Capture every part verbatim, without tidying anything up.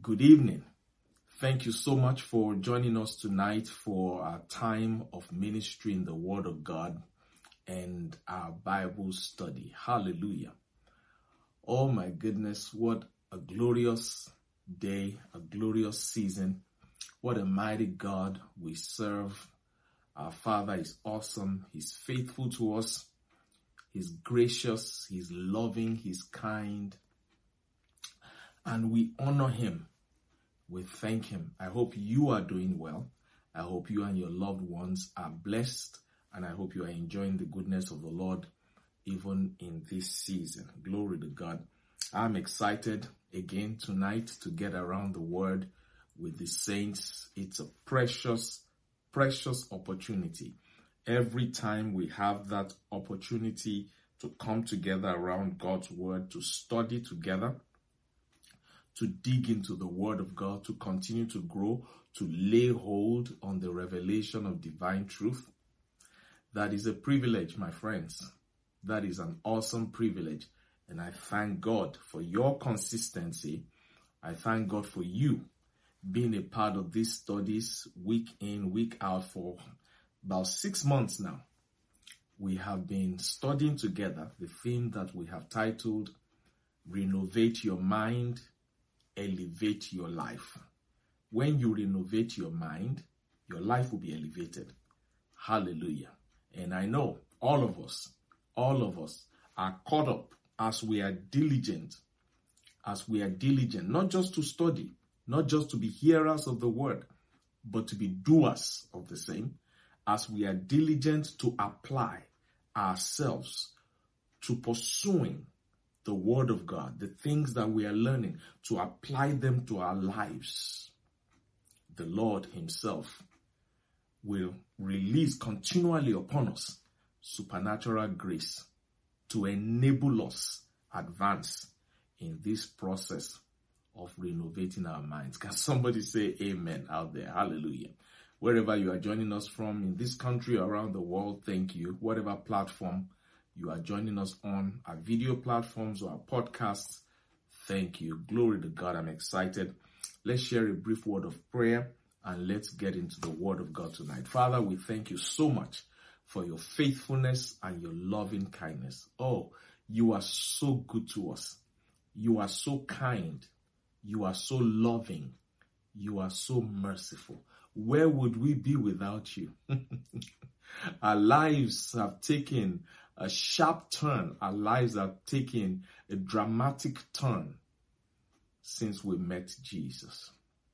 Good evening. Thank you so much for joining us tonight for our time of ministry in the Word of God and our Bible study. Hallelujah. Oh my goodness, what a glorious day, a glorious season. What a mighty God we serve. Our Father is awesome. He's faithful to us. He's gracious. He's loving. He's kind. And we honor him. We thank him. I hope you are doing well. I hope you and your loved ones are blessed. And I hope you are enjoying the goodness of the Lord even in this season. Glory to God. I'm excited again tonight to get around the word with the saints. It's a precious, precious opportunity. Every time we have that opportunity to come together around God's word, to study together, to dig into the word of God, to continue to grow, to lay hold on the revelation of divine truth. That is a privilege, my friends. That is an awesome privilege. And I thank God for your consistency. I thank God for you being a part of these studies week in, week out for about six months now. We have been studying together the theme that we have titled, Renovate Your Mind, Elevate Your Life. When you renovate your mind, your life will be elevated. Hallelujah. And I know all of us, all of us are caught up as we are diligent, as we are diligent, not just to study, not just to be hearers of the word, but to be doers of the same, as we are diligent to apply ourselves to pursuing the word of God, the things that we are learning, to apply them to our lives. The Lord himself will release continually upon us supernatural grace to enable us advance in this process of renovating our minds. Can somebody say amen out there? Hallelujah. Wherever you are joining us from, in this country, around the world, thank you. Whatever platform you are joining us on, our video platforms or our podcasts, thank you. Glory to God. I'm excited. Let's share a brief word of prayer and let's get into the word of God tonight. Father, we thank you so much for your faithfulness and your loving kindness. Oh, you are so good to us. You are so kind. You are so loving. You are so merciful. Where would we be without you? Our lives have taken a sharp turn. Our lives have taken a dramatic turn since we met Jesus.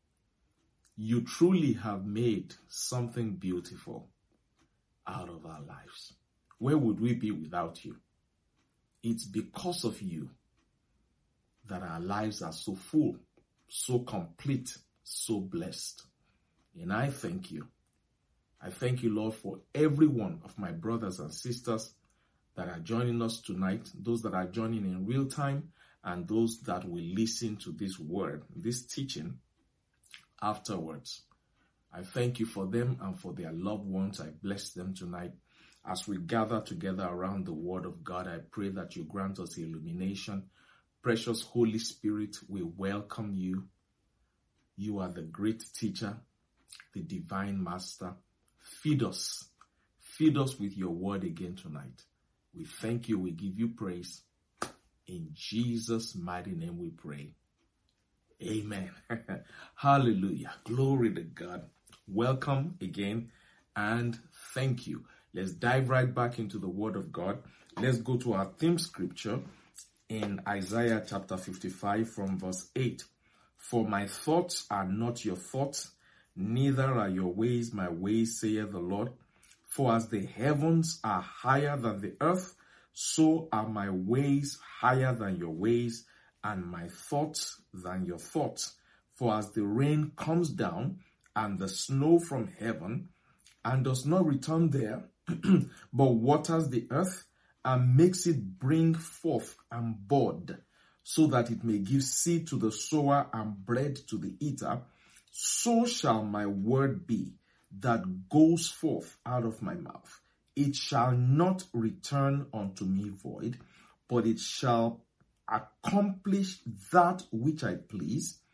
You truly have made something beautiful out of our lives. Where would we be without you? It's because of you that our lives are so full, so complete, so blessed. And I thank you. I thank you, Lord, for every one of my brothers and sisters that are joining us tonight, those that are joining in real time, and those that will listen to this word, this teaching afterwards. I thank you for them and for their loved ones. I bless them tonight. As we gather together around the word of God, I pray that you grant us illumination. Precious Holy Spirit, we welcome you. You are the great teacher, the divine master. Feed us. Feed us with your word again tonight. We thank you. We give you praise. In Jesus' mighty name we pray. Amen. Hallelujah. Glory to God. Welcome again and thank you. Let's dive right back into the word of God. Let's go to our theme scripture in Isaiah chapter fifty-five from verse eight. For my thoughts are not your thoughts, neither are your ways my ways, saith the Lord. For as the heavens are higher than the earth, so are my ways higher than your ways, and my thoughts than your thoughts. For as the rain comes down and the snow from heaven, and does not return there, but waters the earth, and makes it bring forth and bud, so that it may give seed to the sower and bread to the eater, so shall my word be that goes forth out of my mouth. It shall not return unto me void, but it shall accomplish that which I please,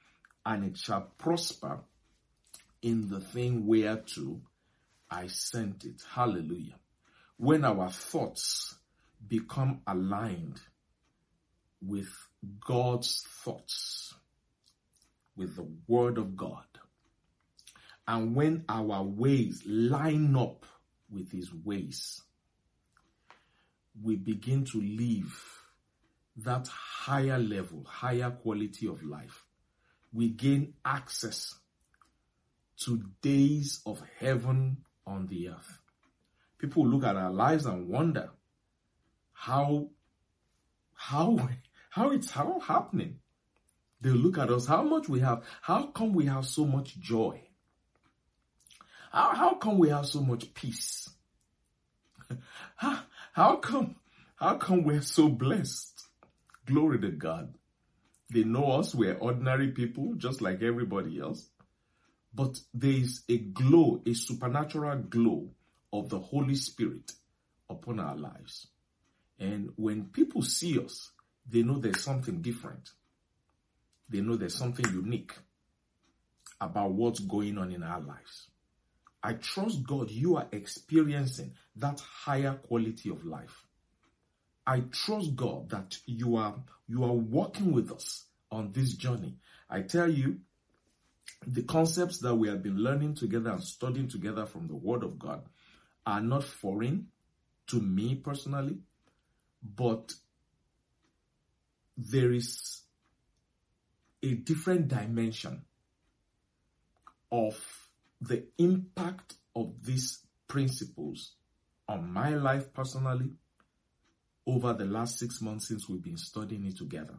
and it shall prosper in the thing whereto I sent it. Hallelujah. When our thoughts become aligned with God's thoughts, with the Word of God, and when our ways line up with His ways, we begin to live that higher level, higher quality of life. We gain access to days of heaven on the earth. People look at our lives and wonder how, how, how it's how happening. They look at us, how much we have, how come we have so much joy? How, how come we have so much peace? how, how come, how come we're so blessed? Glory to God. They know us, we're ordinary people, just like everybody else. But there is a glow, a supernatural glow of the Holy Spirit upon our lives. And when people see us, they know there's something different. They know there's something unique about what's going on in our lives. I trust God you are experiencing that higher quality of life. I trust God that you are, you are walking with us on this journey. I tell you, the concepts that we have been learning together and studying together from the Word of God are not foreign to me personally, but there is a different dimension of the impact of these principles on my life personally over the last six months since we've been studying it together.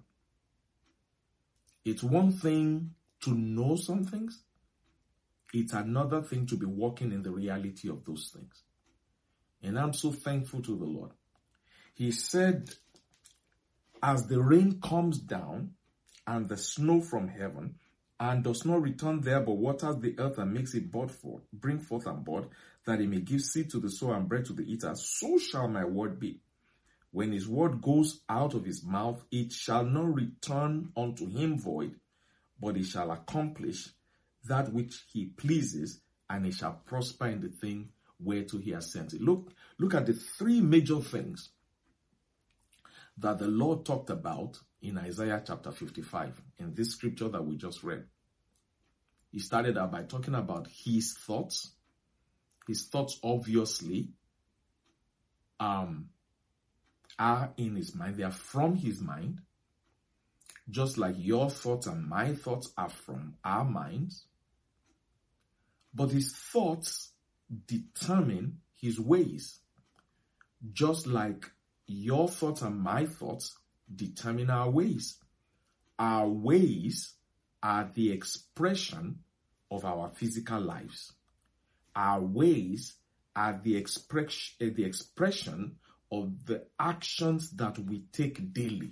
It's one thing to know some things. It's another thing to be walking in the reality of those things. And I'm so thankful to the Lord. He said, as the rain comes down and the snow from heaven, and does not return there, but waters the earth and makes it bud forth, bring forth and bud, that it may give seed to the sower and bread to the eater, so shall my word be. When his word goes out of his mouth, it shall not return unto him void, but it shall accomplish that which he pleases, and it shall prosper in the thing whereto he has sent it. Look, look at the three major things that the Lord talked about in Isaiah chapter fifty-five, in this scripture that we just read. He started out by talking about his thoughts. His thoughts obviously um, are in his mind. They are from his mind. Just like your thoughts and my thoughts are from our minds. But his thoughts determine his ways. Just like your thoughts and my thoughts determine our ways. Our ways are the expression of our physical lives. Our ways are the, express, the expression of the actions that we take daily.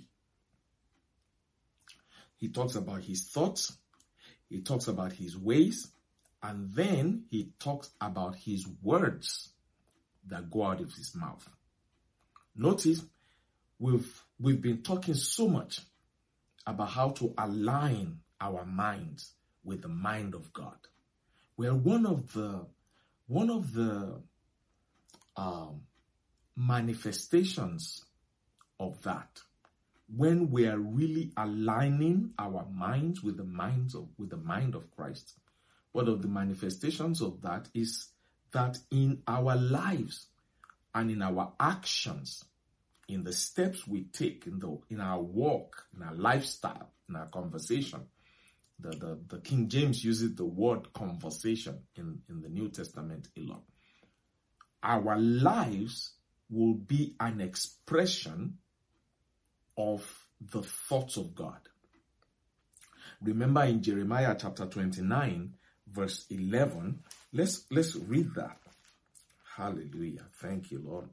He talks about his thoughts, he talks about his ways, and then he talks about his words that go out of his mouth. Notice, we've, we've been talking so much about how to align our minds with the mind of God. Well, one of the, one of the um, manifestations of that, when we are really aligning our minds with the minds of with the mind of Christ, one of the manifestations of that is that in our lives and in our actions, in the steps we take, in the in our walk, in our lifestyle, in our conversation, the, the, the King James uses the word conversation in, in the New Testament a lot. Our lives will be an expression of the thoughts of God. Remember in Jeremiah chapter twenty-nine, verse eleven, let's, let's read that. Hallelujah. Thank you, Lord.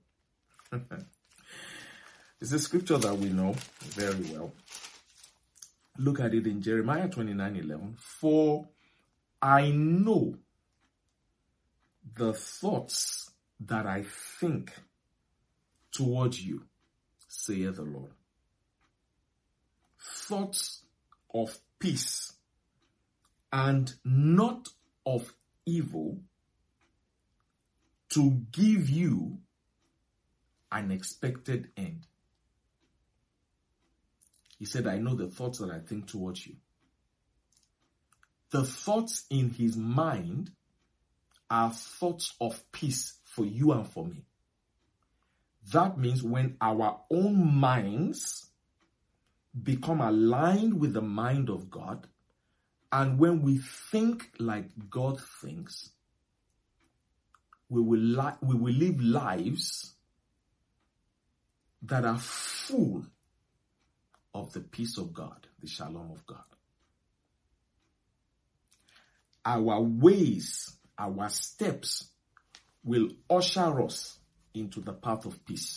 It's a scripture that we know very well. Look at it in Jeremiah twenty-nine eleven. For I know the thoughts that I think towards you, saith the Lord. Thoughts of peace and not of evil, to give you an expected end. He said, I know the thoughts that I think towards you. The thoughts in his mind are thoughts of peace for you and for me. That means when our own minds become aligned with the mind of God, and when we think like God thinks, we will, li- we will live lives that are full of the peace of God, the shalom of God. Our ways, our steps will usher us into the path of peace.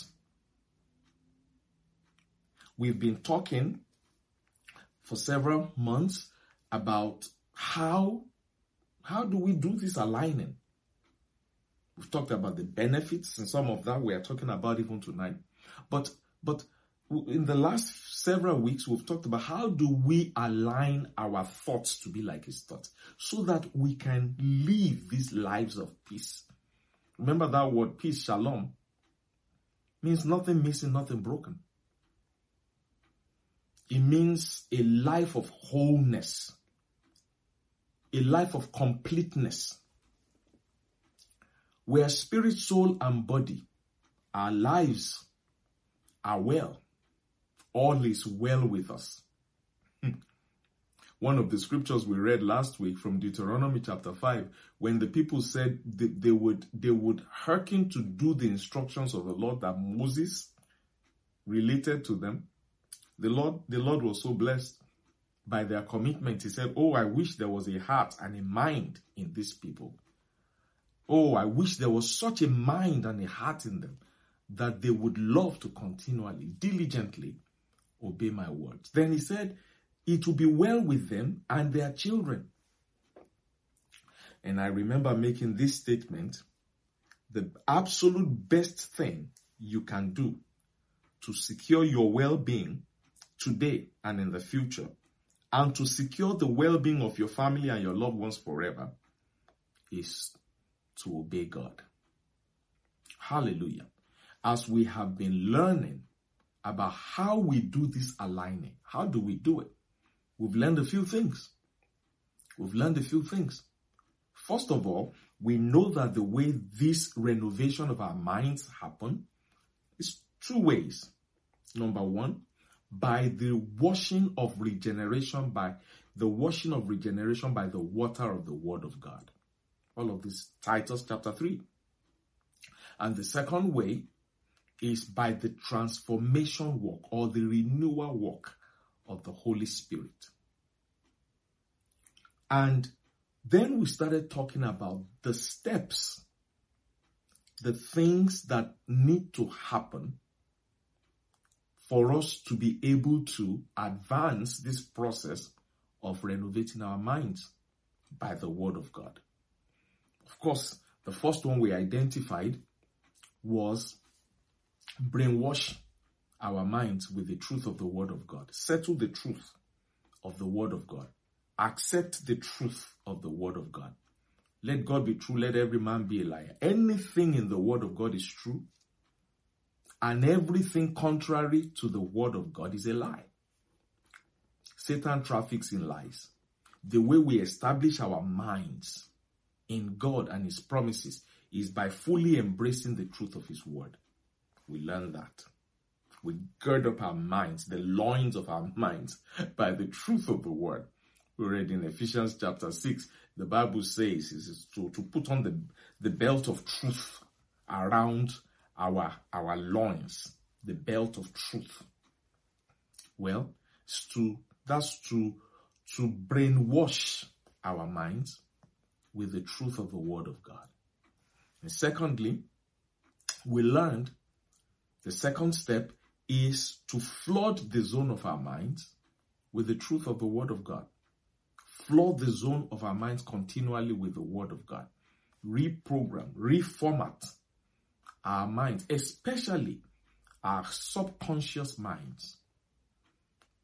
We've been talking for several months about how, how do we do this aligning. We've talked about the benefits, and some of that we are talking about even tonight. But, but in the last several weeks, we've talked about how do we align our thoughts to be like his thoughts so that we can live these lives of peace. Remember that word peace, shalom, means nothing missing, nothing broken. It means a life of wholeness, a life of completeness, where spirit, soul, and body, our lives are well. All is well with us. One of the scriptures we read last week from Deuteronomy chapter five, when the people said that they would, they would hearken to do the instructions of the Lord that Moses related to them, the Lord, the Lord was so blessed by their commitment. He said, oh, I wish there was a heart and a mind in these people. Oh, I wish there was such a mind and a heart in them that they would love to continually, diligently obey my words. Then he said, it will be well with them and their children. And I remember making this statement, the absolute best thing you can do to secure your well-being today and in the future, and to secure the well-being of your family and your loved ones forever, is to obey God. Hallelujah. As we have been learning about how we do this aligning, how do we do it? We've learned a few things. We've learned a few things. First of all, we know that the way this renovation of our minds happen is two ways. Number one, by the washing of regeneration, by the washing of regeneration by the water of the word of God. All of this, Titus chapter three. And the second way is by the transformation work or the renewal work of the Holy Spirit. And then we started talking about the steps, the things that need to happen for us to be able to advance this process of renovating our minds by the word of God. Of course, the first one we identified was brainwash our minds with the truth of the word of God. Settle the truth of the word of God. Accept the truth of the word of God. Let God be true. Let every man be a liar. Anything in the word of God is true. And everything contrary to the word of God is a lie. Satan traffics in lies. The way we establish our minds in God and his promises is by fully embracing the truth of his word. We learn that. We gird up our minds, the loins of our minds, by the truth of the word. We read in Ephesians chapter six, the Bible says is to, to put on the, the belt of truth around our, our loins, the belt of truth. Well, it's to, that's to, to brainwash our minds with the truth of the word of God. And secondly, we learned the second step is to flood the zone of our minds with the truth of the word of God. Flood the zone of our minds continually with the word of God. Reprogram, reformat our minds, especially our subconscious minds,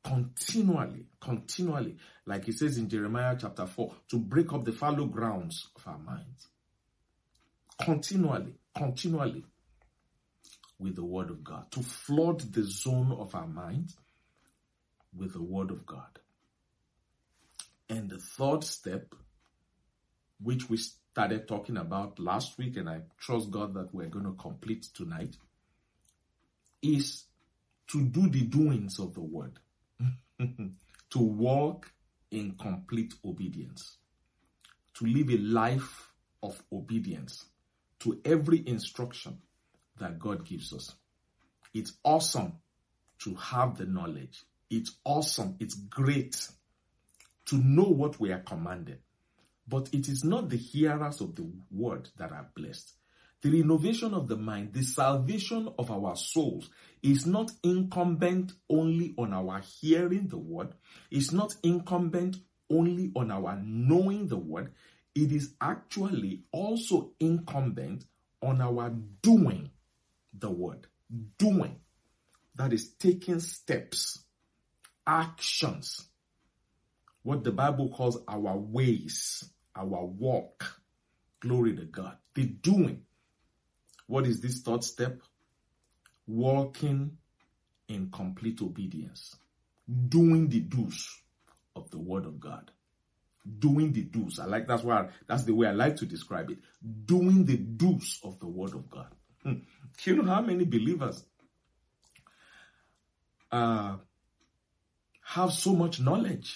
Continually, continually, like it says in Jeremiah chapter four, to break up the fallow grounds of our minds. Continually, continually with the word of God. To flood the zone of our minds with the word of God. And the third step, which we started talking about last week, and I trust God that we're going to complete tonight, is to do the doings of the word. To walk in complete obedience. To live a life of obedience to every instruction that God gives us. It's awesome to have the knowledge. It's awesome. It's great to know what we are commanded. But it is not the hearers of the word that are blessed. The renovation of the mind, the salvation of our souls is not incumbent only on our hearing the word. It's not incumbent only on our knowing the word. It is actually also incumbent on our doing the word. Doing. That is taking steps, actions. What the Bible calls our ways, our walk. Glory to God. The doing. What is this third step? Walking in complete obedience. Doing the do's of the word of God. Doing the do's. I like, that's why, that's the way I like to describe it. Doing the do's of the word of God. Hmm. You know how many believers uh, have so much knowledge?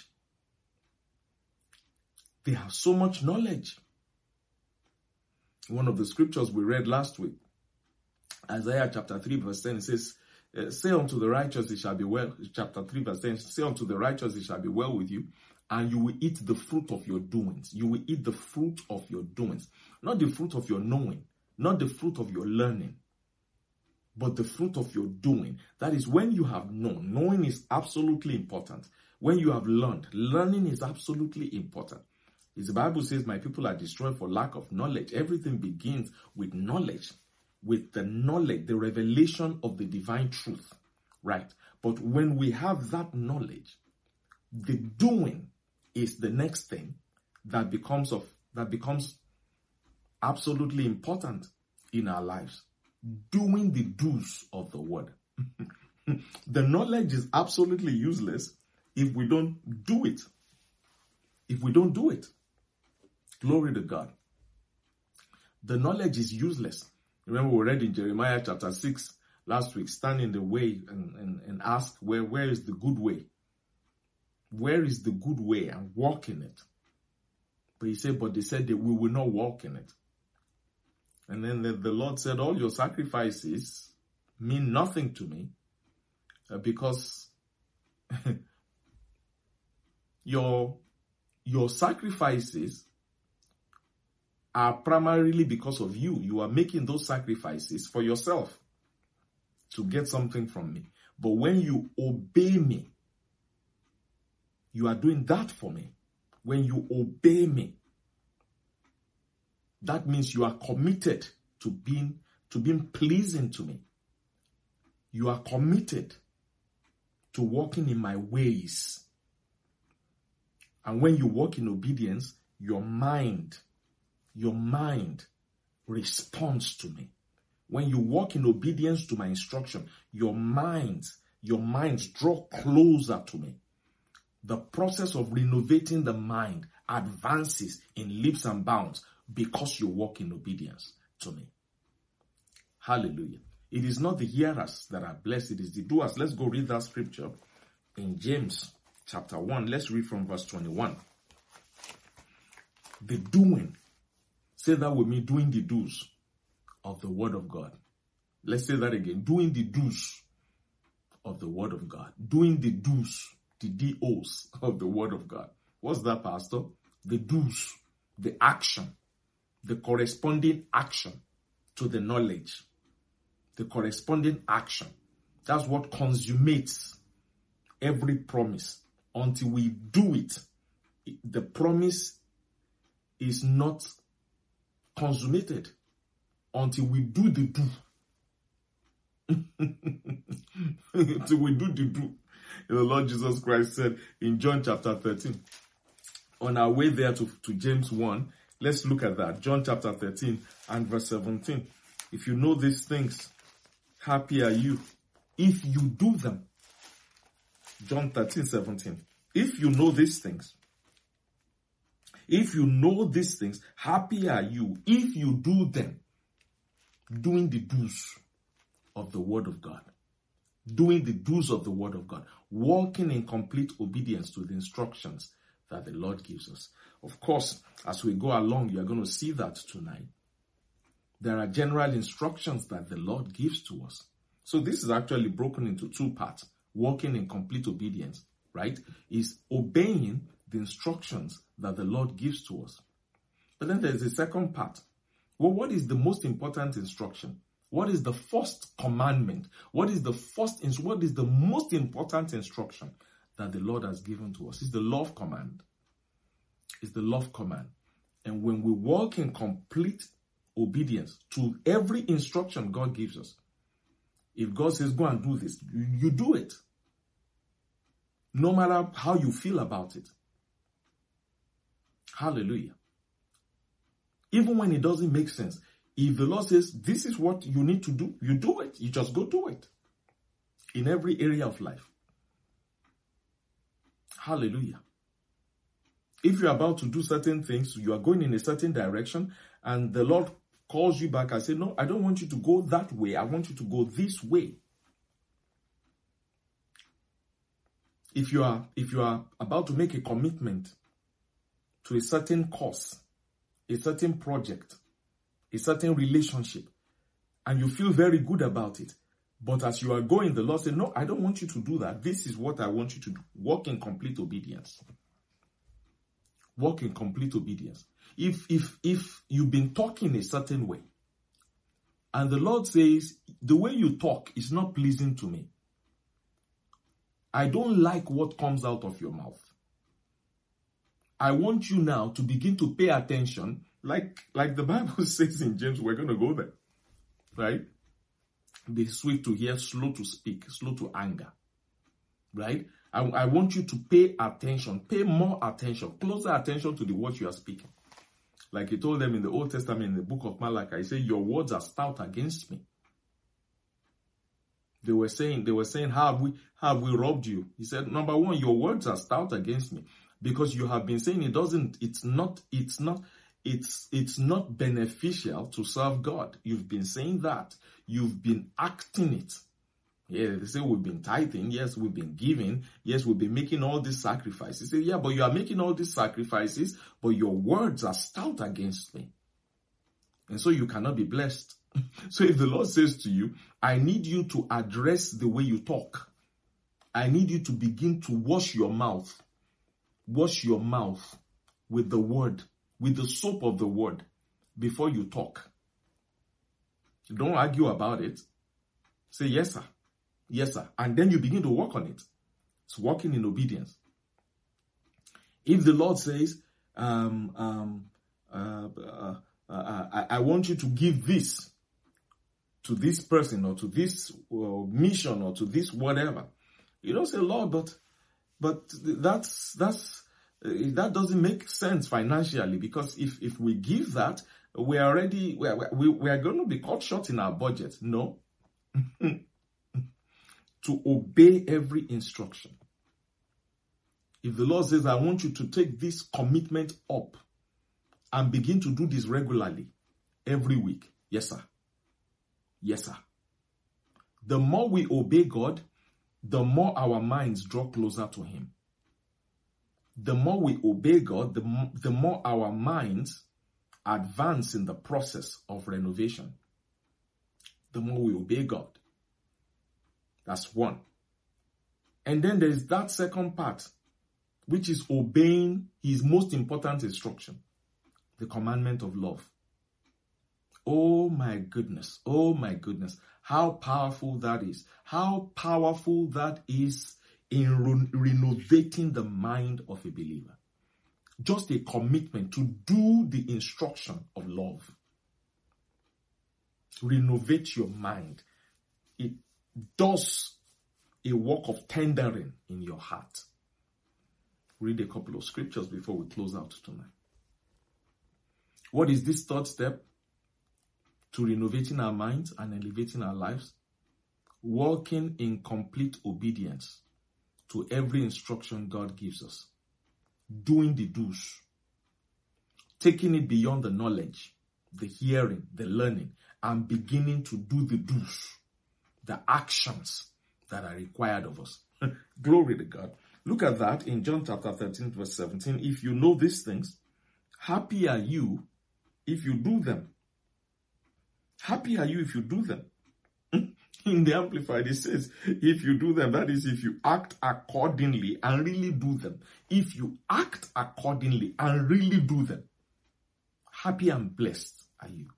They have so much knowledge. One of the scriptures we read last week, Isaiah chapter three verse ten, it says, say unto the righteous it shall be well. Chapter three verse ten, say unto the righteous it shall be well with you, and you will eat the fruit of your doings. You will eat the fruit of your doings. Not the fruit of your knowing, not the fruit of your learning, but the fruit of your doing. That is when you have known. Knowing is absolutely important. When you have learned, learning is absolutely important. As the Bible says, my people are destroyed for lack of knowledge. Everything begins with knowledge, with the knowledge, the revelation of the divine truth, right? But when we have that knowledge, the doing is the next thing that becomes of that becomes absolutely important in our lives. Doing the do's of the word. The knowledge is absolutely useless if we don't do it. If we don't do it. Glory to God. The knowledge is useless. Remember we read in Jeremiah chapter six last week, stand in the way and, and, and ask where, where is the good way? Where is the good way, and walk in it? But he said, but they said that we will not walk in it. And then the, the Lord said, all your sacrifices mean nothing to me uh, because your, your sacrifices are primarily because of you. You are making those sacrifices for yourself to get something from me. But when you obey me, you are doing that for me. When you obey me, that means you are committed to being, to being pleasing to me. You are committed to walking in my ways. And when you walk in obedience, your mind, your mind responds to me. When you walk in obedience to my instruction, your minds, your minds draw closer to me. The process of renovating the mind advances in leaps and bounds because you walk in obedience to me. Hallelujah. It is not the hearers that are blessed, it is the doers. Let's go read that scripture in James chapter one. Let's read from verse twenty-one. The doing. Say that with me, doing the do's of the word of God. Let's say that again. Doing the do's of the word of God. Doing the do's, the D O's of the word of God. What's that, Pastor? The do's, the action, the corresponding action to the knowledge. The corresponding action. That's what consummates every promise. Until we do it, the promise is not consummated until we do the do. Until we do the do. The Lord Jesus Christ said in John chapter thirteen, on our way there to, to James one, let's look at that. John chapter thirteen and verse seventeen. If you know these things, happy are you if you do them. John thirteen, seventeen. If you know these things, if you know these things, happy are you if you do them. Doing the do's of the word of God. Doing the do's of the word of God. Walking in complete obedience to the instructions that the Lord gives us. Of course, as we go along, you are going to see that tonight. There are general instructions that the Lord gives to us. So this is actually broken into two parts. Walking in complete obedience, right, is obeying the instructions that the Lord gives to us. But then there's the second part. Well, what is the most important instruction? What is the first commandment? What is the first, what is the most important instruction that the Lord has given to us? It's the love command. It's the love command. And when we walk in complete obedience to every instruction God gives us, if God says, go and do this, you, you do it. No matter how you feel about it. Hallelujah. Even when it doesn't make sense. If the Lord says, this is what you need to do, you do it. You just go do it. In every area of life. Hallelujah. If you're about to do certain things, you are going in a certain direction, and the Lord calls you back and says, no, I don't want you to go that way. I want you to go this way. If you are, if you are about to make a commitment to a certain course, a certain project, a certain relationship, and you feel very good about it, but as you are going, the Lord said, no, I don't want you to do that. This is what I want you to do. Walk in complete obedience. Walk in complete obedience. If, if, if you've been talking a certain way, and the Lord says, the way you talk is not pleasing to me. I don't like what comes out of your mouth. I want you now to begin to pay attention, like, like the Bible says in James, we're going to go there, right? Be swift to hear, slow to speak, slow to anger, right? I, I want you to pay attention, pay more attention, closer attention to the words you are speaking. Like he told them in the Old Testament, in the book of Malachi, he said, your words are stout against me. They were saying, they were saying, how have we, how have we robbed you? He said, number one, your words are stout against me because you have been saying it doesn't, it's not, it's not, it's, it's not beneficial to serve God. You've been saying that. You've been acting it. Yeah, they say we've been tithing. Yes, we've been giving. Yes, we've been making all these sacrifices. They say, yeah, but you are making all these sacrifices, but your words are stout against me. And so you cannot be blessed. So if the Lord says to you, I need you to address the way you talk. I need you to begin to wash your mouth. Wash your mouth with the word, with the soap of the word before you talk. Don't argue about it. Say, yes, sir. Yes, sir. And then you begin to work on it. It's walking in obedience. If the Lord says, um, um, uh, uh, uh, I, I want you to give this to this person or to this uh, mission or to this whatever, you don't say, Lord, but but that's that's uh, that doesn't make sense financially, because if if we give that, we are already we are, we, we are going to be cut short in our budget. No. To obey every instruction. If the Lord says, I want you to take this commitment up and begin to do this regularly every week. Yes, sir. Yes, sir. The more we obey God, the more our minds draw closer to Him. The more we obey God, the more, the more our minds advance in the process of renovation. The more we obey God. That's one. And then there's that second part, which is obeying His most important instruction, the commandment of love. Oh my goodness. Oh my goodness. How powerful that is. How powerful that is in re- renovating the mind of a believer. Just a commitment to do the instruction of love. Renovate your mind. It does, a work of tendering in your heart. Read a couple of scriptures before we close out tonight. What is this third step to renovating our minds and elevating our lives? Walking in complete obedience to every instruction God gives us. Doing the do's. Taking it beyond the knowledge, the hearing, the learning, and beginning to do the do's, the actions that are required of us. Glory to God. Look at that in John chapter thirteen, verse seventeen. If you know these things, happy are you if you do them. Happy are you if you do them. In the Amplified, it says, if you do them, that is, if you act accordingly and really do them. If you act accordingly and really do them, happy and blessed are you.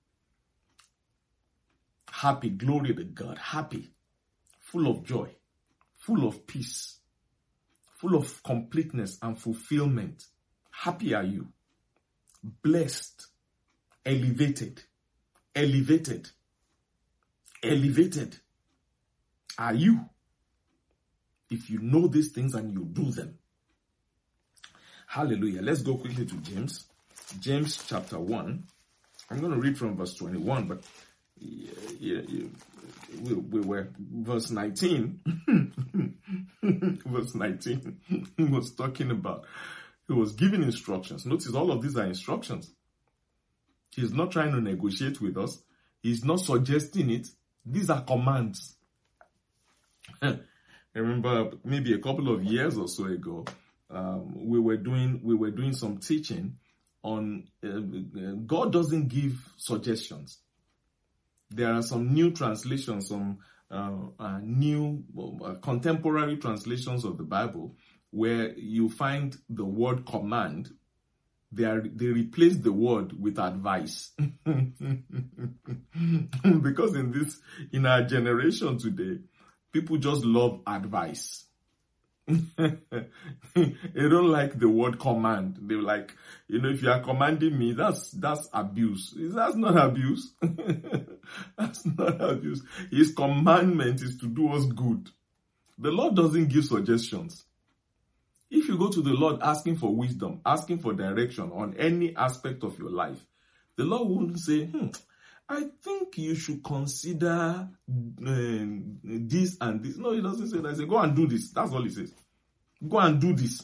Happy, glory to God, happy, full of joy, full of peace, full of completeness and fulfillment. Happy are you. Blessed, elevated, elevated, elevated are you if you know these things and you do them. Hallelujah. Let's go quickly to James. James chapter one. I'm going to read from verse twenty-one, but yeah, yeah, yeah. We, we were verse nineteen. Verse nineteen. He was talking about, he was giving instructions. Notice all of these are instructions. He's not trying to negotiate with us. He's not suggesting it. These are commands. I remember maybe a couple of years or so ago, um, we were doing we were doing some teaching on uh, God doesn't give suggestions. There are some new translations, some uh, uh, new uh, contemporary translations of the Bible where you find the word command. They are, they replace the word with advice. Because in this, in our generation today, people just love advice. They don't like the word command. They like, you know, if you are commanding me, that's that's abuse. That's not abuse. That's not abuse. His commandment is to do us good. The Lord doesn't give suggestions. If you go to the Lord asking for wisdom, asking for direction on any aspect of your life, the Lord wouldn't say, hmm, I think you should consider uh, this and this. No, he doesn't say that. He says, go and do this. That's all he says. Go and do this.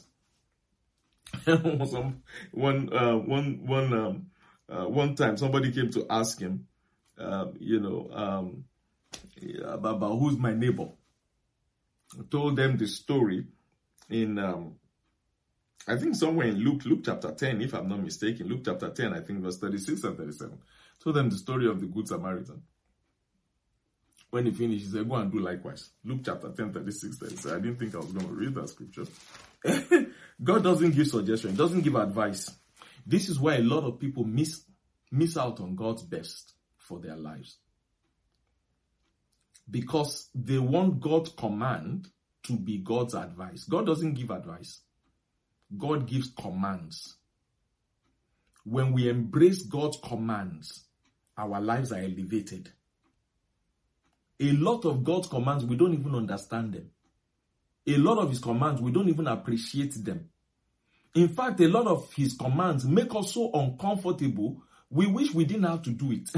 Some, one, uh, one, one, um, uh, one time somebody came to ask him, uh, you know, um, about, about who's my neighbor. I told them the story in, um, I think somewhere in Luke, Luke chapter ten, if I'm not mistaken, Luke chapter ten, I think verse thirty-six and thirty-seven. Told them the story of the Good Samaritan. When he finished, he said, go and do likewise. Luke chapter ten, thirty-six, thirty-seven. I didn't think I was going to read that scripture. God doesn't give suggestion, doesn't give advice. This is why a lot of people miss, miss out on God's best for their lives. Because they want God's command to be God's advice. God doesn't give advice. God gives commands. When we embrace God's commands, our lives are elevated. A lot of God's commands, we don't even understand them. A lot of his commands, we don't even appreciate them. In fact, a lot of his commands make us so uncomfortable, we wish we didn't have to do it.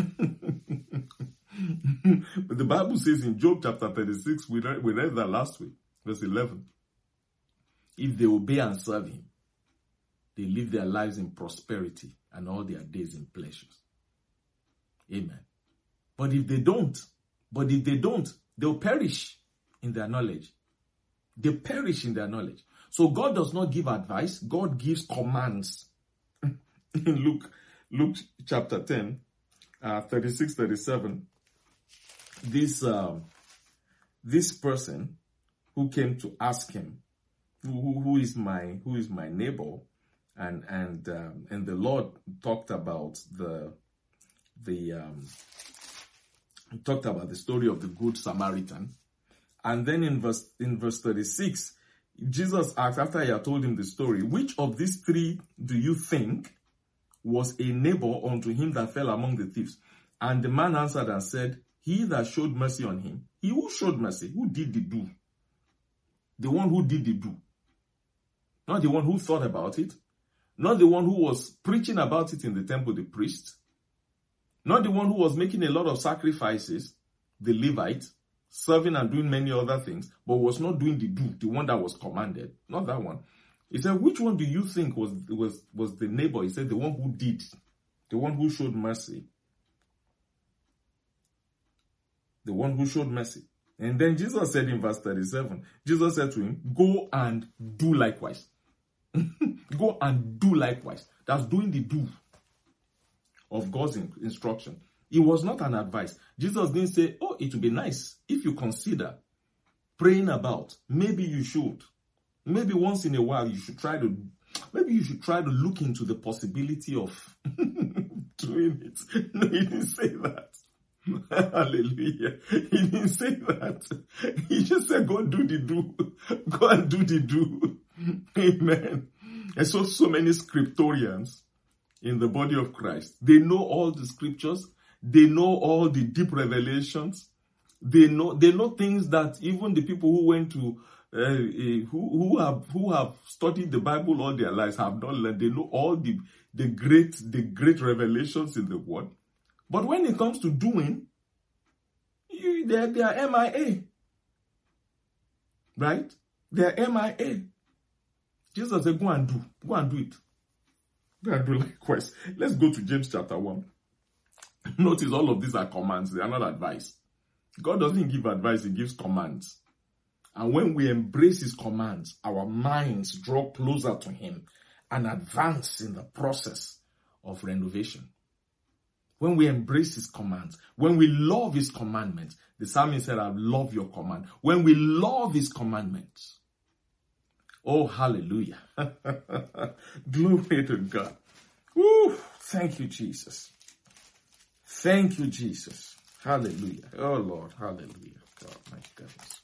But the Bible says in Job chapter thirty-six, we read, we read that last week, verse eleven. If they obey and serve him, they live their lives in prosperity and all their days in pleasures. Amen. But if they don't, but if they don't, they'll perish in their knowledge. They perish in their knowledge. So God does not give advice. God gives commands. In Luke, Luke chapter ten, uh, thirty-six, thirty-seven, this, um, this person who came to ask him, who, who is my, who is my neighbor? And, and, um, and the Lord talked about the, the, um, talked about the story of the Good Samaritan. And then in verse, in verse thirty-six, Jesus asked, after he had told him the story, which of these three do you think was a neighbor unto him that fell among the thieves? And the man answered and said, he that showed mercy on him. He who showed mercy, who did the do. The one who did the do. Not the one who thought about it. Not the one who was preaching about it in the temple, the priest. Not the one who was making a lot of sacrifices, the Levite, serving and doing many other things, but was not doing the do, the one that was commanded. Not that one. He said, which one do you think was, was, was the neighbor? He said, the one who did, the one who showed mercy. The one who showed mercy. And then Jesus said in verse thirty-seven, Jesus said to him, go and do likewise. Go and do likewise. That's doing the do of God's instruction. It was not an advice. Jesus didn't say, oh, it would be nice if you consider praying about. Maybe you should. Maybe once in a while you should try to, maybe you should try to look into the possibility of doing it. No, he didn't say that. Hallelujah. He didn't say that. He just said, go do the do. Go and do the do. Amen. And so, so many scriptorians in the body of Christ, they know all the scriptures. They know all the deep revelations. They know, they know things that even the people who went to, uh, uh, who, who have, who have studied the Bible all their lives have not learned. They know all the, the great, the great revelations in the word. But when it comes to doing, you, they, they are M I A. Right? They are M I A. Jesus said, go and do. Go and do it. Go and do likewise. Let's go to James chapter one. Notice all of these are commands. They are not advice. God doesn't give advice. He gives commands. And when we embrace his commands, our minds draw closer to him and advance in the process of renovation. When we embrace his commands, when we love his commandments, the psalmist said, I love your command. When we love his commandments, oh, hallelujah. Glory to God. Woo, thank you, Jesus. Thank you, Jesus. Hallelujah. Oh, Lord. Hallelujah. God, my goodness.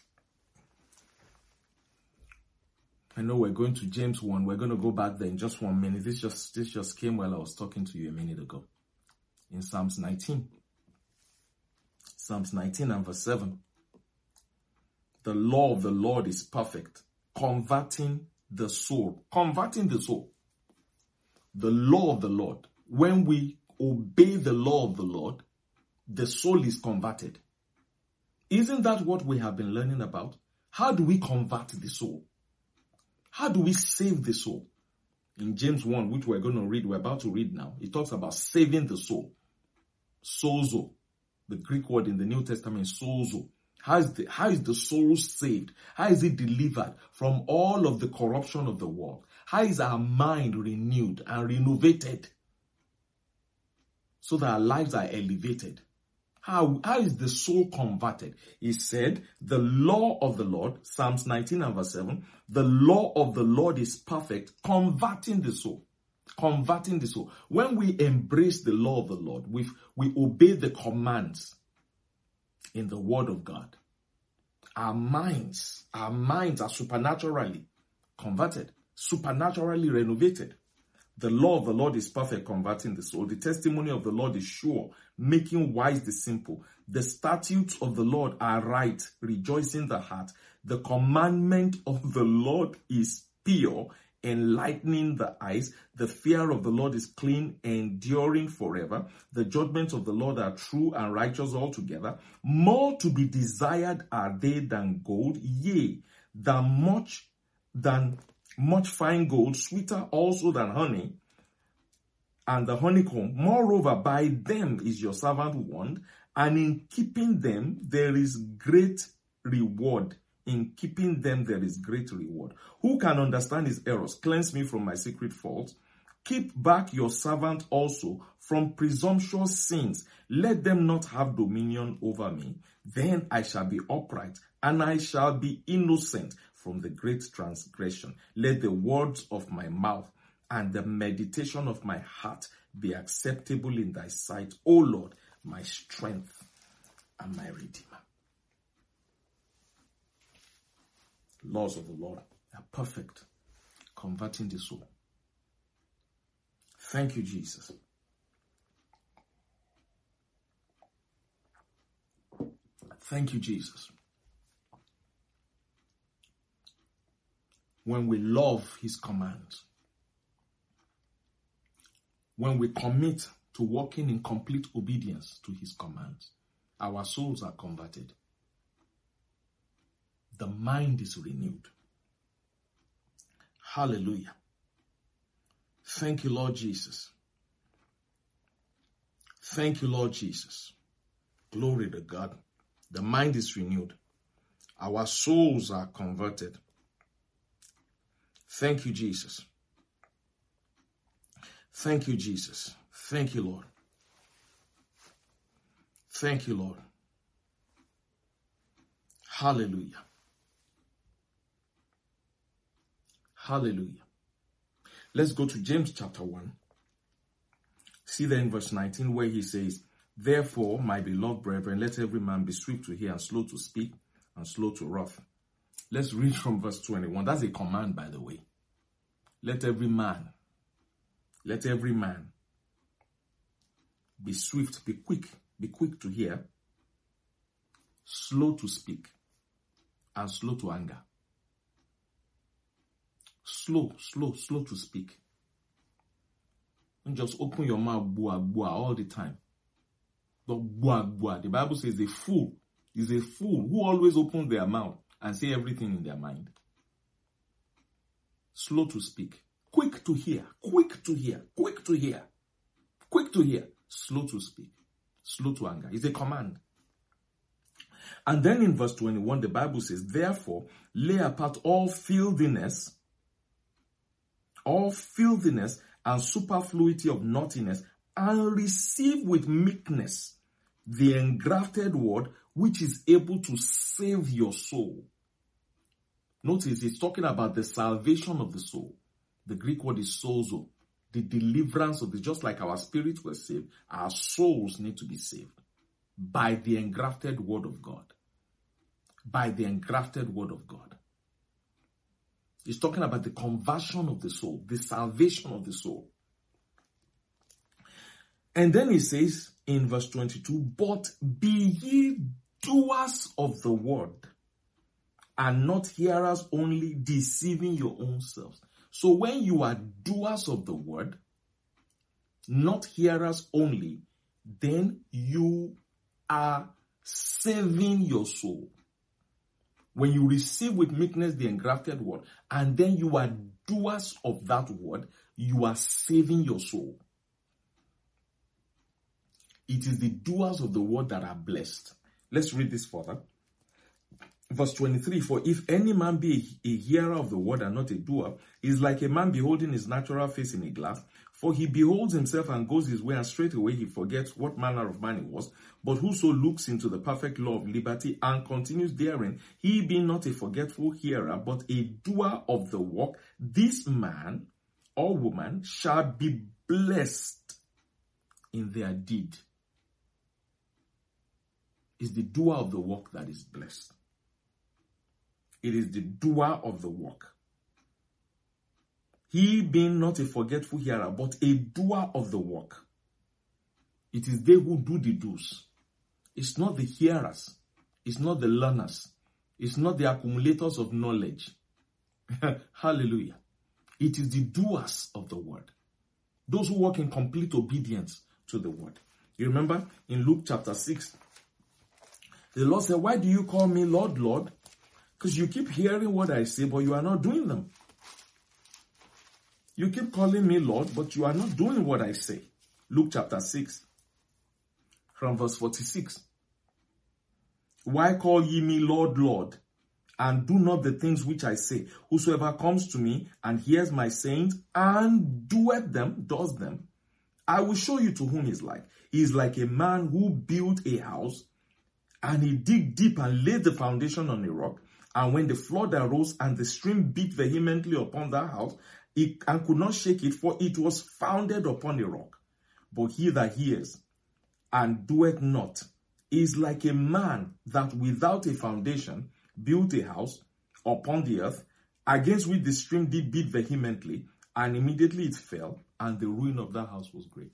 I know we're going to James one. We're going to go back there in just one minute. This just, this just came while I was talking to you a minute ago. In Psalms nineteen. Psalms nineteen and verse seven. The law of the Lord is perfect, converting the soul. Converting the soul. The law of the Lord. When we obey the law of the Lord, the soul is converted. Isn't that what we have been learning about? How do we convert the soul? How do we save the soul? In James one, which we're going to read, we're about to read now, it talks about saving the soul. Sozo. The Greek word in the New Testament is sozo. How is the, how is the soul saved? How is it delivered from all of the corruption of the world? How is our mind renewed and renovated so that our lives are elevated? How, how is the soul converted? He said, the law of the Lord, Psalms nineteen and verse seven, the law of the Lord is perfect, converting the soul. Converting the soul. When we embrace the law of the Lord, we, we obey the commands in the word of God, our minds, our minds are supernaturally converted, supernaturally renovated. The law of the Lord is perfect, converting the soul. The testimony of the Lord is sure, making wise the simple. The statutes of the Lord are right, rejoicing the heart. The commandment of the Lord is pure, enlightening the eyes. The fear of the Lord is clean, enduring forever. The judgments of the Lord are true and righteous altogether. More to be desired are they than gold, yea, than much, than much fine gold, sweeter also than honey, and the honeycomb. Moreover, by them is your servant warned, and in keeping them there is great reward. In keeping them there is great reward. Who can understand his errors? Cleanse me from my secret faults. Keep back your servant also from presumptuous sins. Let them not have dominion over me. Then I shall be upright, and I shall be innocent from the great transgression. Let the words of my mouth and the meditation of my heart be acceptable in thy sight, O Lord, my strength and my redeemer. Laws of the Lord are perfect, converting the soul. Thank you, Jesus. Thank you, Jesus. when we love his commands, when we commit to walking in complete obedience to his commands, our souls are converted. The mind is renewed. Hallelujah. Thank you, Lord Jesus. Thank you, Lord Jesus. Glory to God. The mind is renewed. Our souls are converted. Thank you, Jesus. Thank you, Jesus. Thank you, Lord. Thank you, Lord. Hallelujah. Hallelujah. Let's go to James chapter one. See there in verse nineteen where he says, therefore, my beloved brethren, let every man be swift to hear and slow to speak and slow to wrath. Let's read from verse twenty-one. That's a command, by the way. Let every man, let every man be swift, be quick, be quick to hear, slow to speak, and slow to anger. Slow, slow, slow to speak. Don't just open your mouth, bua, bua, all the time. But bua, bua. The Bible says a fool is a fool who always opens their mouth and say everything in their mind. Slow to speak. Quick to hear. Quick to hear. Quick to hear. Quick to hear. Slow to speak. Slow to anger. It's a command. And then in verse twenty-one, the Bible says, therefore, lay apart all filthiness, all filthiness and superfluity of naughtiness, and receive with meekness the engrafted word, which is able to save your soul. Notice it's talking about the salvation of the soul. The Greek word is sozo, the deliverance of the, just like our spirits were saved, our souls need to be saved by the engrafted word of God. By the engrafted word of God. It's talking about the conversion of the soul, the salvation of the soul. And then he says in verse twenty-two, but be ye doers of the word, and not hearers only, deceiving your own selves. So when you are doers of the word, not hearers only, then you are saving your soul. When you receive with meekness the engrafted word, and then you are doers of that word, you are saving your soul. It is the doers of the word that are blessed. Let's read this further. Verse twenty-three, for if any man be a, a hearer of the word and not a doer, he is like a man beholding his natural face in a glass. For he beholds himself and goes his way, and straightway he forgets what manner of man he was. But whoso looks into the perfect law of liberty and continues therein, he being not a forgetful hearer, but a doer of the work, this man or woman shall be blessed in their deed. It's the doer of the work that is blessed. It is the doer of the work. He being not a forgetful hearer, but a doer of the work. It is they who do the do's. It's not the hearers. It's not the learners. It's not the accumulators of knowledge. Hallelujah. It is the doers of the word. Those who walk in complete obedience to the word. You remember in Luke chapter six, the Lord said, why do you call me Lord, Lord? Because you keep hearing what I say, but you are not doing them. You keep calling me Lord, but you are not doing what I say. Luke chapter six, from verse forty-six. Why call ye me Lord, Lord, and do not the things which I say? Whosoever comes to me and hears my sayings and doeth them, does them, I will show you to whom he is like. He is like a man who built a house, and he digged deep and laid the foundation on a rock. And when the flood arose and the stream beat vehemently upon that house, it, and could not shake it, for it was founded upon a rock. But he that hears and doeth not is like a man that without a foundation built a house upon the earth, against which the stream did beat vehemently, and immediately it fell, and the ruin of that house was great.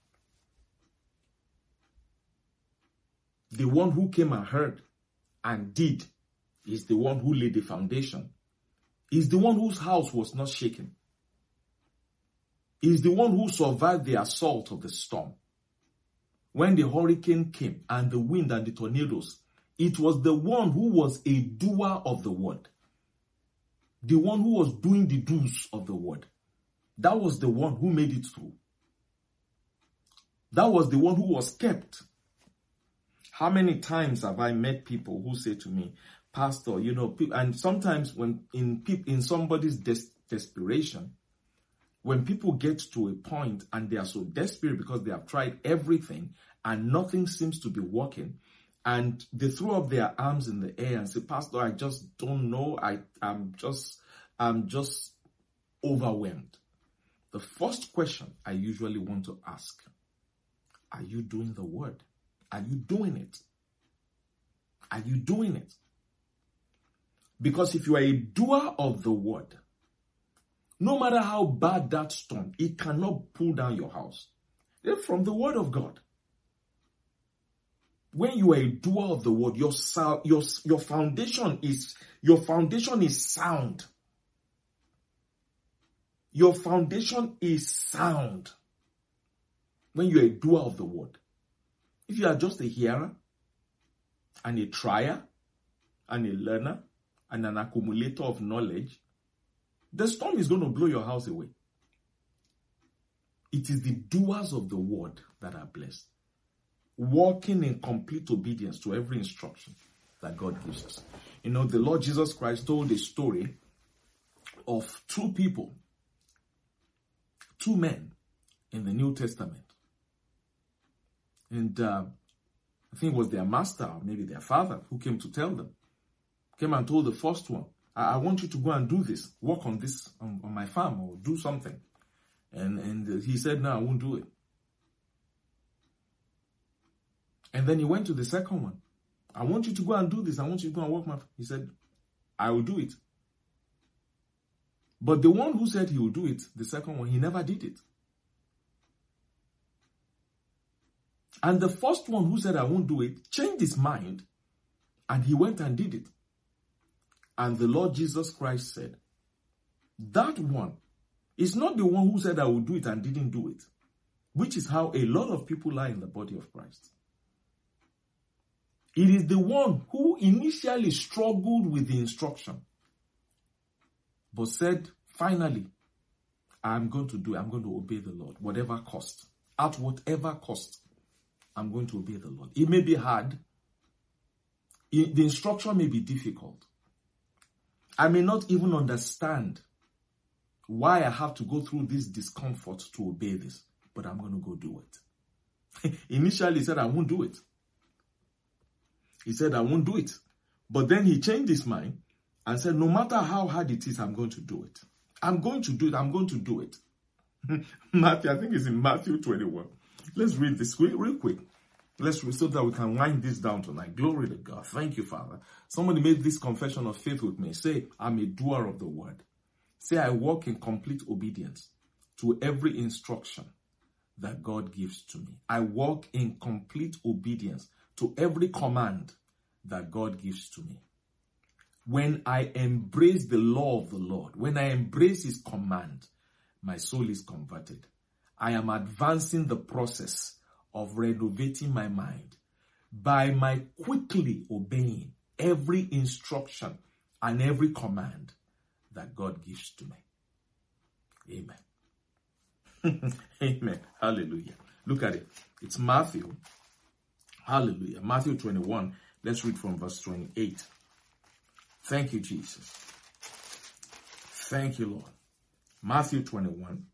The one who came and heard and did is the one who laid the foundation. He's the one whose house was not shaken. He's the one who survived the assault of the storm. When the hurricane came and the wind and the tornadoes, it was the one who was a doer of the word. The one who was doing the do's of the word. That was the one who made it through. That was the one who was kept. How many times have I met people who say to me, Pastor, you know, and sometimes when in in somebody's des- desperation, when people get to a point and they are so desperate because they have tried everything and nothing seems to be working, and they throw up their arms in the air and say, Pastor, I just don't know. I, I'm just, I'm just overwhelmed. The first question I usually want to ask, are you doing the word? Are you doing it? Are you doing it? Because if you are a doer of the word, no matter how bad that storm, it cannot pull down your house. They're from the word of God. When you are a doer of the word, your, your, your foundation is your foundation is sound. Your foundation is sound. When you are a doer of the word. If you are just a hearer and a trier and a learner and an accumulator of knowledge, the storm is going to blow your house away. It is the doers of the word that are blessed. Walking in complete obedience to every instruction that God gives us. You know, the Lord Jesus Christ told a story of two people, two men in the New Testament. And uh, I think it was their master or maybe their father who came to tell them. Came and told the first one, I, I want you to go and do this. Work on this, on, on my farm or do something. And, and he said, no, I won't do it. And then he went to the second one. I want you to go and do this. I want you to go and work my farm. He said, I will do it. But the one who said he will do it, the second one, he never did it. And the first one who said, I won't do it, changed his mind and he went and did it. And the Lord Jesus Christ said, that one is not the one who said, I will do it and didn't do it, which is how a lot of people are in the body of Christ. It is the one who initially struggled with the instruction, but said, finally, I'm going to do it. I'm going to obey the Lord, whatever cost. At whatever cost, I'm going to obey the Lord. It may be hard. It, the instruction may be difficult. I may not even understand why I have to go through this discomfort to obey this, but I'm going to go do it. Initially, he said, I won't do it. He said, I won't do it. But then he changed his mind and said, no matter how hard it is, I'm going to do it. I'm going to do it. I'm going to do it. Matthew, I think it's in Matthew twenty-one. Let's read this real, real quick. Let's read so that we can wind this down tonight. Glory to God. Thank you, Father. Somebody made this confession of faith with me. Say, I'm a doer of the word. Say, I walk in complete obedience to every instruction that God gives to me. I walk in complete obedience to every command that God gives to me. When I embrace the law of the Lord, when I embrace his command, my soul is converted. I am advancing the process of renovating my mind by my quickly obeying every instruction and every command that God gives to me. Amen. Amen. Hallelujah. Look at it. It's Matthew. Hallelujah. Matthew twenty-one. Let's read from verse twenty-eight. Thank you, Jesus. Thank you, Lord. Matthew twenty-one.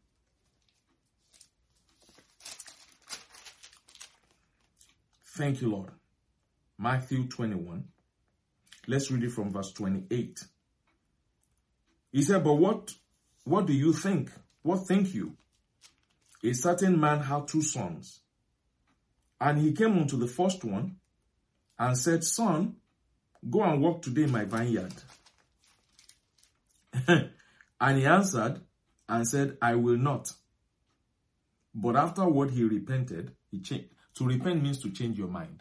Thank you, Lord. Matthew twenty-one. Let's read it from verse twenty-eight. He said, but what, what do you think? What think you? A certain man had two sons. And he came unto the first one and said, son, go and work today in my vineyard. And he answered and said, I will not. But afterward he repented. He changed. To repent means to change your mind.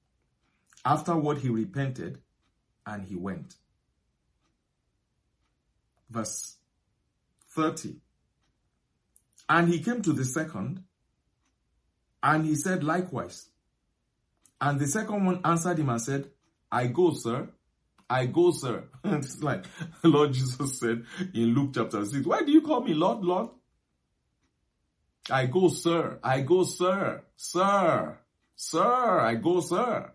Afterward he repented and he went. verse thirty. And he came to the second, and he said likewise. And the second one answered him and said, I go, sir. I go, sir. It's like the Lord Jesus said in Luke chapter six, why do you call me Lord, Lord? I go, sir. I go, sir. Sir. Sir. I go, sir.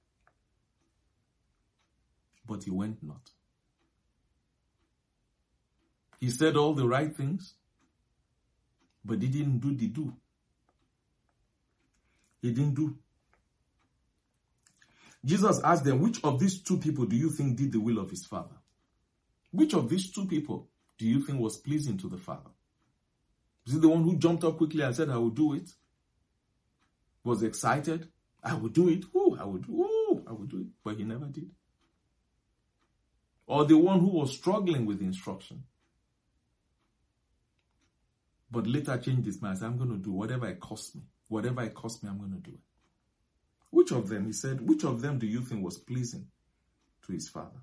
But he went not. He said all the right things, but he didn't do the do. He didn't do. Jesus asked them, which of these two people do you think did the will of his Father? Which of these two people do you think was pleasing to the Father? Is it the one who jumped up quickly and said, I will do it? Was excited? I will do it. Ooh, I will do, ooh, I will do it. But he never did. Or the one who was struggling with instruction, but later changed his mind and said, I'm going to do whatever it costs me. Whatever it costs me, I'm going to do it. Which of them, he said, which of them do you think was pleasing to his Father?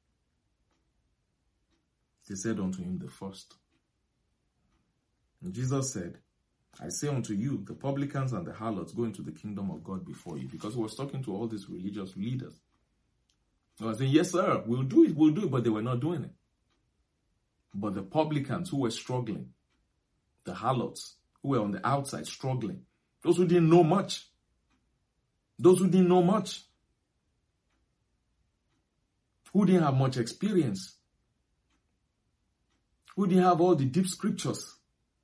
They said unto him, the first. And Jesus said, I say unto you, the publicans and the harlots go into the kingdom of God before you. Because he was talking to all these religious leaders. They were saying, yes, sir, we'll do it, we'll do it, but they were not doing it. But the publicans who were struggling, the harlots who were on the outside struggling, those who didn't know much, those who didn't know much, who didn't have much experience, who didn't have all the deep scriptures,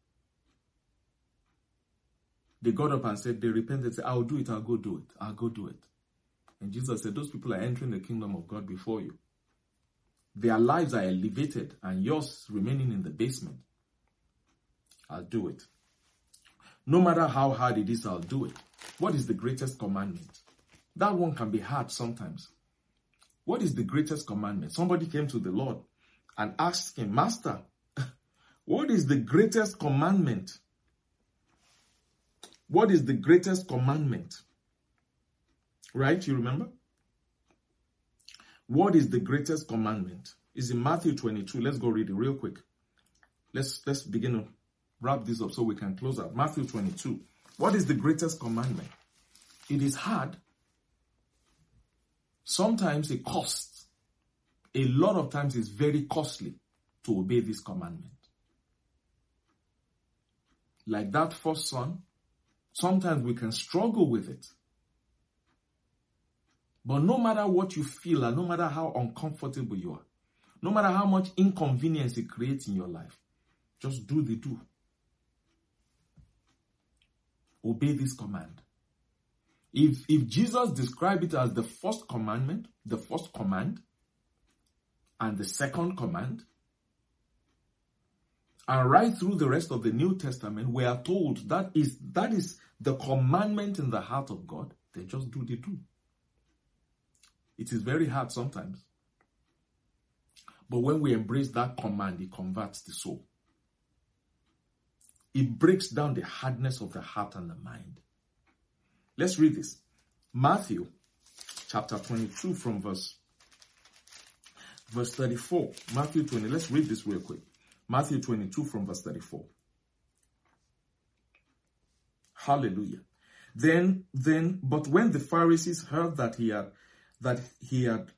they got up and said, they repented, said, I'll do it, I'll go do it, I'll go do it. And Jesus said, those people are entering the kingdom of God before you. Their lives are elevated and yours remaining in the basement. I'll do it. No matter how hard it is, I'll do it. What is the greatest commandment? That one can be hard sometimes. What is the greatest commandment? Somebody came to the Lord and asked him, Master, what is the greatest commandment? What is the greatest commandment? Right? You remember? What is the greatest commandment? It's in Matthew twenty-two. Let's go read it real quick. Let's, let's begin to wrap this up so we can close out. Matthew twenty-two. What is the greatest commandment? It is hard. Sometimes it costs. A lot of times it's very costly to obey this commandment. Like that first son, sometimes we can struggle with it. But no matter what you feel and no matter how uncomfortable you are, no matter how much inconvenience it creates in your life, just do the do. Obey this command. If, if Jesus described it as the first commandment, the first command, and the second command, and right through the rest of the New Testament, we are told that is, that is the commandment in the heart of God, then just do the do. It is very hard sometimes. But when we embrace that command, it converts the soul. It breaks down the hardness of the heart and the mind. Let's read this. Matthew chapter twenty-two from verse, verse thirty-four. Matthew twenty. Let's read this real quick. Matthew twenty-two from verse thirty-four. Hallelujah. Then, then, but when the Pharisees heard that he had, that he had,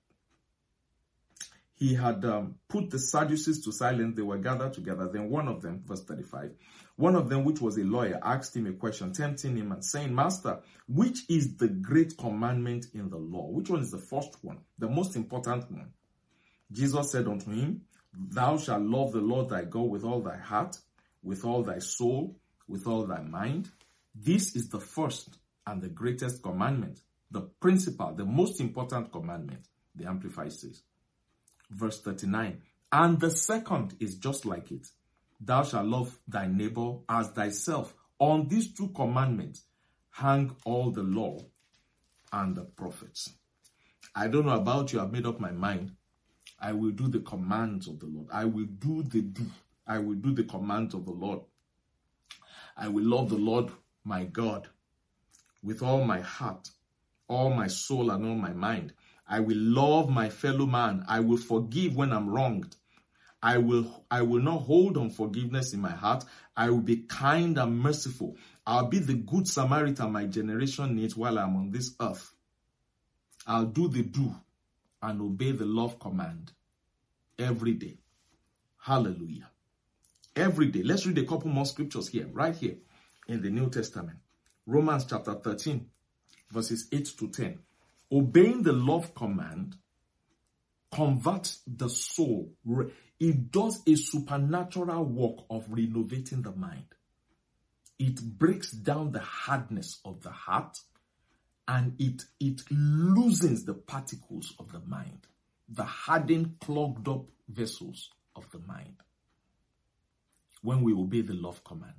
he had um, put the Sadducees to silence, they were gathered together. Then one of them, verse thirty-five, one of them, which was a lawyer, asked him a question, tempting him and saying, Master, which is the great commandment in the law? Which one is the first one, the most important one? Jesus said unto him, Thou shalt love the Lord thy God with all thy heart, with all thy soul, with all thy mind. This is the first and the greatest commandment, the principal, the most important commandment, the Amplified says. Verse thirty-nine, and the second is just like it. Thou shalt love thy neighbor as thyself. On these two commandments hang all the law and the prophets. I don't know about you, I've made up my mind. I will do the commands of the Lord. I will do the do. I will do the commands of the Lord. I will love the Lord my God with all my heart, all my soul, and all my mind. I will love my fellow man. I will forgive when I'm wronged. I will, I will not hold unforgiveness in my heart. I will be kind and merciful. I'll be the good Samaritan my generation needs while I'm on this earth. I'll do the do and obey the love command every day. Hallelujah. Every day. Let's read a couple more scriptures here, right here in the New Testament. Romans chapter thirteen, verses eight to ten. Obeying the love command converts the soul. It does a supernatural work of renovating the mind. It breaks down the hardness of the heart, and it, it loosens the particles of the mind, the hardened, clogged up vessels of the mind, when we obey the love command.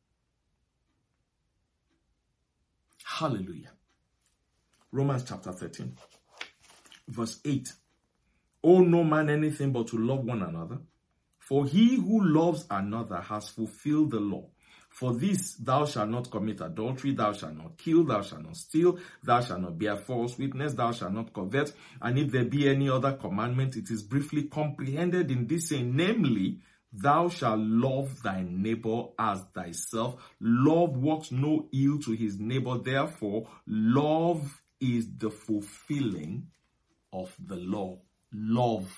Hallelujah. Romans chapter thirteen, verse eight. Owe no man anything but to love one another, for he who loves another has fulfilled the law. For this, thou shalt not commit adultery, thou shalt not kill, thou shalt not steal, thou shalt not bear false witness, thou shalt not covet. And if there be any other commandment, it is briefly comprehended in this saying, namely, thou shalt love thy neighbor as thyself. Love works no ill to his neighbor. Therefore, love is the fulfilling of the law. Love.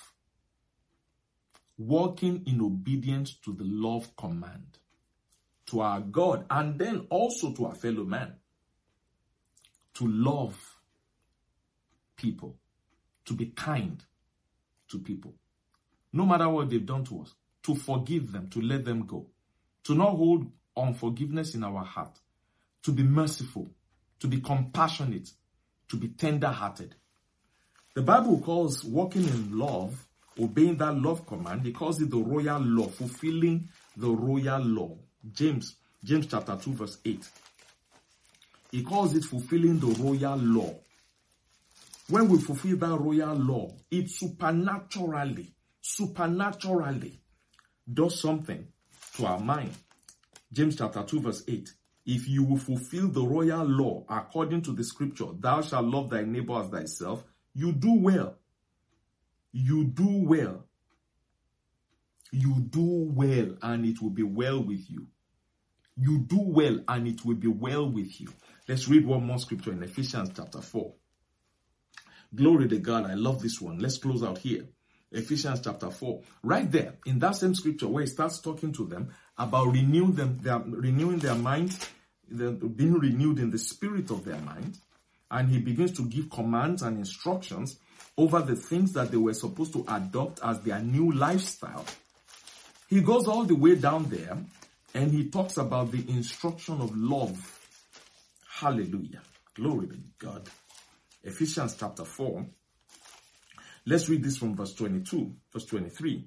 Walking in obedience to the love command, to our God, and then also to our fellow man. To love people. To be kind to people. No matter what they've done to us. To forgive them, to let them go. To not hold unforgiveness in our heart. To be merciful. To be compassionate. To be tender-hearted. The Bible calls walking in love, obeying that love command, it calls it the royal law, fulfilling the royal law. James, James chapter two, verse eight. He calls it fulfilling the royal law. When we fulfill that royal law, it supernaturally, supernaturally does something to our mind. James chapter two, verse eight. If you will fulfill the royal law according to the scripture, thou shalt love thy neighbor as thyself, you do well. You do well. You do well, and it will be well with you. You do well, and it will be well with you. Let's read one more scripture in Ephesians chapter four. Glory to God. I love this one. Let's close out here. Ephesians chapter four. Right there, in that same scripture where he starts talking to them about renewing them, their, renewing their minds, being renewed in the spirit of their mind. And he begins to give commands and instructions over the things that they were supposed to adopt as their new lifestyle. He goes all the way down there and he talks about the instruction of love. Hallelujah. Glory to God. Ephesians chapter four. Let's read this from verse twenty-two, verse twenty-three.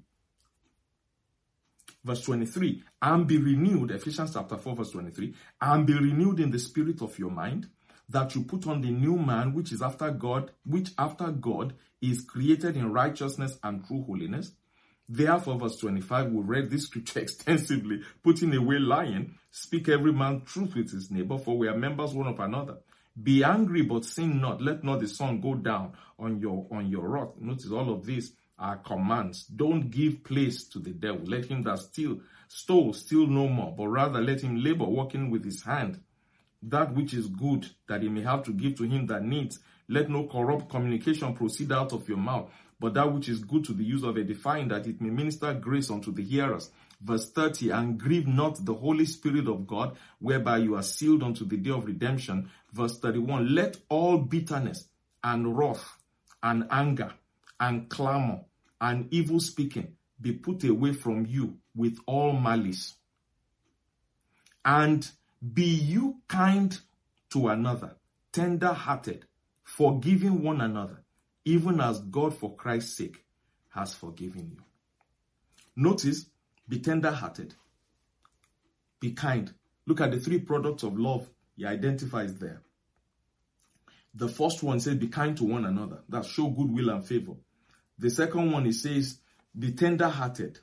Verse twenty-three. And be renewed, Ephesians chapter four, verse twenty-three. And be renewed in the spirit of your mind, that you put on the new man, which is after God, which after God is created in righteousness and true holiness. Therefore, verse twenty-five, we read this scripture extensively. Putting away lying, speak every man truth with his neighbor, for we are members one of another. Be angry, but sin not. Let not the sun go down on your, on your wrath. Notice all of these are commands. Don't give place to the devil. Let him that steal, stole, steal no more, but rather let him labor, working with his hand, that which is good, that he may have to give to him that needs. Let no corrupt communication proceed out of your mouth, but that which is good to the use of edifying, that it may minister grace unto the hearers. Verse thirty, and grieve not the Holy Spirit of God, whereby you are sealed unto the day of redemption. Verse thirty-one, let all bitterness and wrath and anger and clamor and evil speaking be put away from you with all malice. And be you kind to another, tender-hearted, forgiving one another, even as God for Christ's sake has forgiven you. Notice, be tender-hearted, be kind. Look at the three products of love he identifies there. The first one says, be kind to one another. That show goodwill and favor. The second one, he says, be tender-hearted.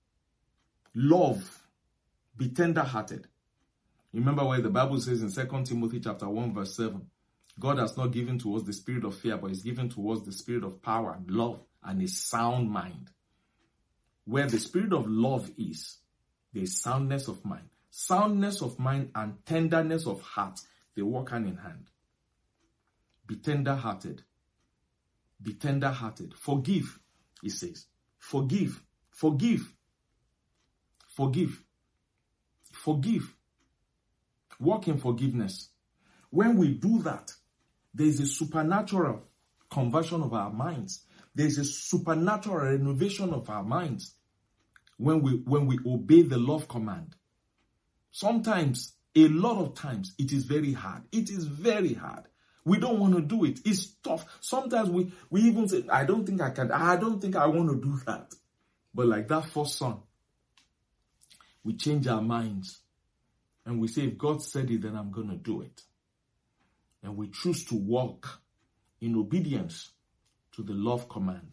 Love, be tender-hearted. Remember where the Bible says in Second Timothy chapter one, verse seven, God has not given to us the spirit of fear, but he's given to us the spirit of power and love and a sound mind. Where the spirit of love is, there is soundness of mind. Soundness of mind and tenderness of heart, they walk hand in hand. Be tender-hearted. Be tender-hearted. Forgive, he says. Forgive. Forgive. Forgive. Forgive. Walk in forgiveness. When we do that, there is a supernatural conversion of our minds. There is a supernatural renovation of our minds when we, when we obey the love command. Sometimes, a lot of times, it is very hard. It is very hard. We don't want to do it. It's tough. Sometimes we, we even say, I don't think I can. I don't think I want to do that. But like that first son, we change our minds. And we say, if God said it, then I'm going to do it. And we choose to walk in obedience to the love command.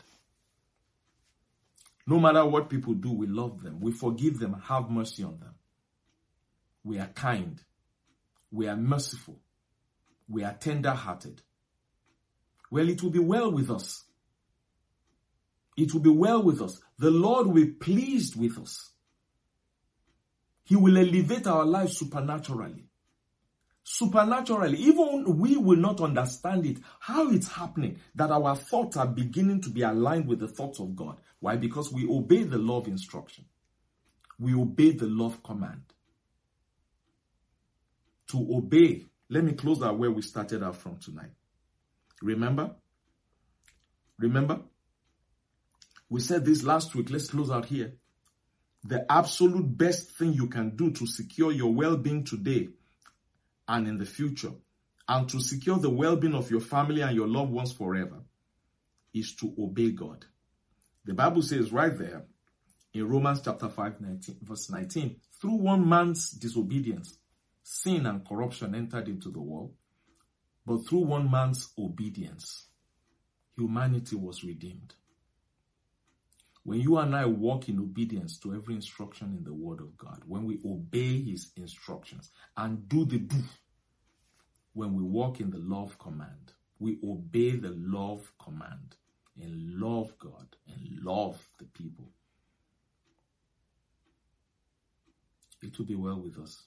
No matter what people do, we love them. We forgive them and have mercy on them. We are kind. We are merciful. We are tender-hearted. Well, it will be well with us. It will be well with us. The Lord will be pleased with us. He will elevate our lives supernaturally. Supernaturally. Even we will not understand it. How it's happening. That our thoughts are beginning to be aligned with the thoughts of God. Why? Because we obey the love instruction. We obey the love command. To obey. Let me close out where we started out from tonight. Remember? Remember? We said this last week. Let's close out here. The absolute best thing you can do to secure your well-being today and in the future, and to secure the well-being of your family and your loved ones forever, is to obey God. The Bible says right there in Romans chapter five, nineteen, verse nineteen, through one man's disobedience, sin and corruption entered into the world, but through one man's obedience, humanity was redeemed. When you and I walk in obedience to every instruction in the Word of God, when we obey His instructions and do the do, when we walk in the love command, we obey the love command and love God and love the people, it will be well with us.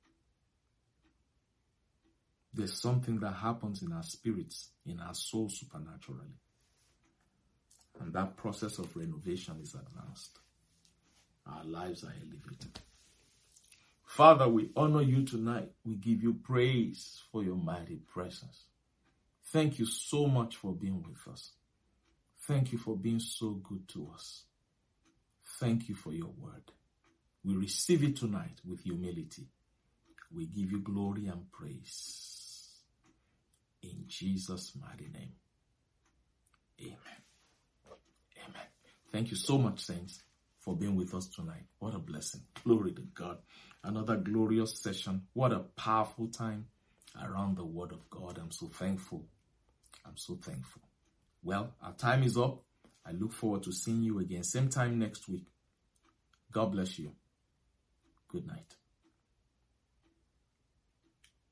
There's something that happens in our spirits, in our soul supernaturally. And that process of renovation is advanced. Our lives are elevated. Father, we honor you tonight. We give you praise for your mighty presence. Thank you so much for being with us. Thank you for being so good to us. Thank you for your word. We receive it tonight with humility. We give you glory and praise. In Jesus' mighty name. Amen. Amen. Thank you so much, saints, for being with us tonight. What a blessing. Glory to God. Another glorious session. What a powerful time around the Word of God. I'm so thankful. I'm so thankful. Well, our time is up. I look forward to seeing you again. Same time next week. God bless you. Good night.